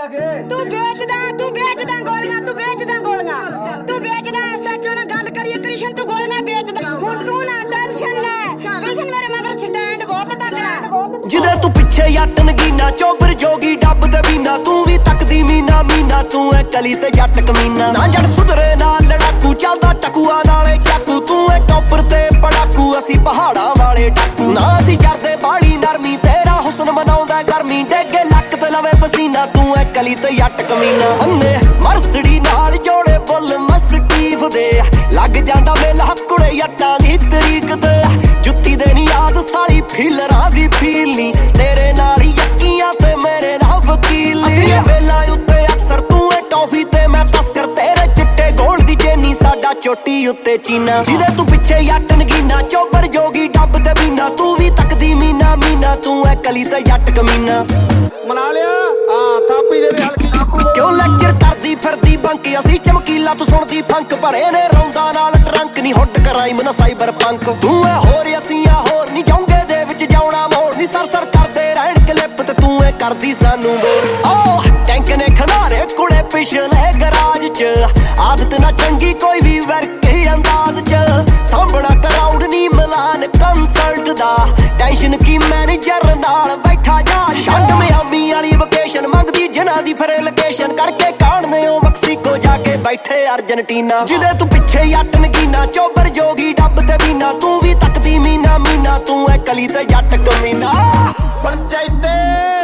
तू बेचदा गोलियां, तू बेचदा गोलियां, तू बेचदा सच्चो ना गल करिए कृष्ण, तू गोलियां बेचदा। हुण तू ना टेंशन ले, कृष्ण मेरे मगर स्टैंड बहुत तगड़ा। जिदे तू पिछे जट नगीना, चोबर जोगी डब ते बीना, तू भी तकदी मीना मीना, तू है कली ते जट कमीना। ना जट सुधरे ना लड़ाकू, चलदा टकुआ नाले चाकू, तू है टॉपर ते पड़ाकू, असी पहाड़ां वाले डाकू। ना असी जरदे बाली नरमी, तेरा हुस्न मनाउंदा गर्मी, डेगे लक ते लवे पसीना, तू है कली ते जट कमीना। अन्ने मरसड़ी नाल जोड़े बुल मस्टीफ दे, लग जांदा मेला कुड़े जट्टां दी तरीक ते। जुत्ती दे नी याद साली फीलरां दी फील नी, तेरे नाल ही यक्कियां ते मेरे नाल वकील नी। असी वेला उत्ते अक्सर तू है टॉफी ते मैं तस्कर, तेरे चिट्टे गोल दी चेनी साडा चोटी उत्ते चीना। जिदे तू पिछे जट नगीना, चोबर जोगी डब ते बीना, तू भी तकदी मीना मीना, तू है कली ते जट कमीना। मना लिया कापी दे हल्की क्यों लेक्चर करदी फिरदी बंक, असी चमकीला तू सुनदी फंक, भरे ने रौंदा नाल ट्रंक नी हुट कराइम ना साइबर पंक। तू है होर असी आ होर नी, जाऊंगे दे विच जाउणा मोड़ नी, सर सर करदे रहण क्लिप ते तू है करदी सानू बोर। ओ टैंक ने खनारे कुड़े पिछले गराज च, आदत ना चंगी कोई भी वर्क ही अंदाज च। सामना क्राउड नी मिलान कंसर्ट दा, टेंशन की मैनेजर नाल बैठा जा। शंड मियामी वाली वोकेशन मंगदी जिन्हां दी फिर लोकेशन, करके काढ़ने ओ मैक्सीको जाके बैठे अर्जेंटीना। जिदे तू पिछे जट नगीना, चोबर जोगी डब ते बीना, तू भी तकदी मीना मीना, तू है कली ते जट कमीना। पंचायते